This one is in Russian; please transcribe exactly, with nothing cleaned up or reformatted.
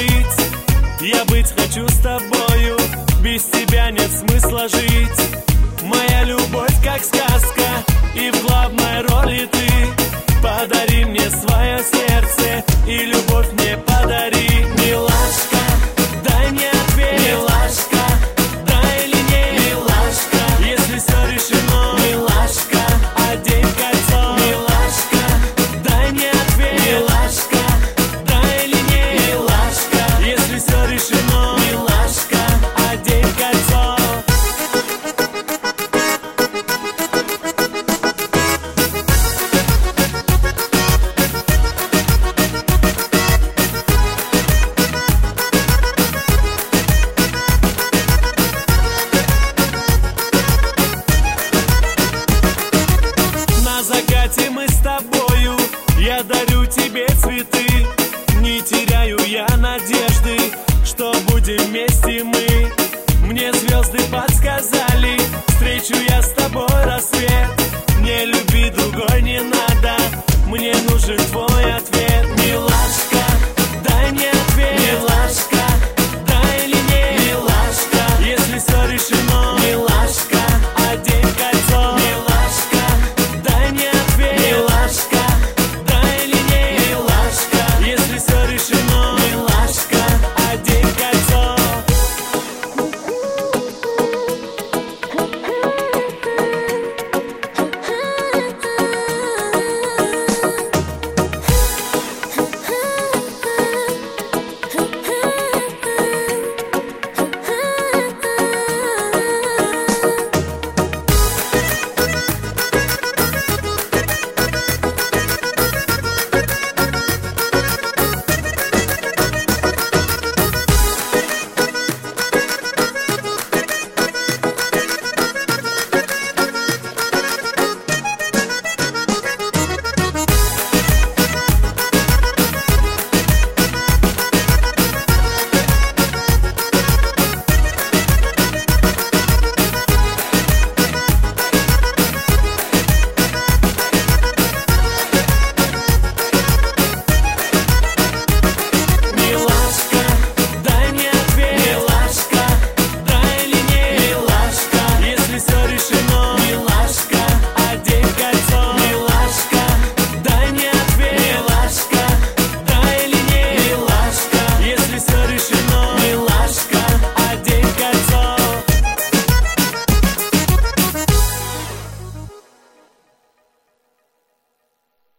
жить. Я быть хочу с тобою, без тебя нет смысла жить. Моя любовь как сказка, и в главной роли ты. Подари мне свое сердце, и любовь мне подари. Милашка, дай мне ответ. Милашка, да или нет. Милашка, если все решено. Милашка, одень кольцо. Милашка, дай мне ответ. Милашка, да или нет. Милашка, если все решено. Милашка, одень кольцо. На закате мы с тобою, я дарю тебе цветы. Не теряю я надежды, что будем вместе мы. Мне звезды подсказали, встречу я с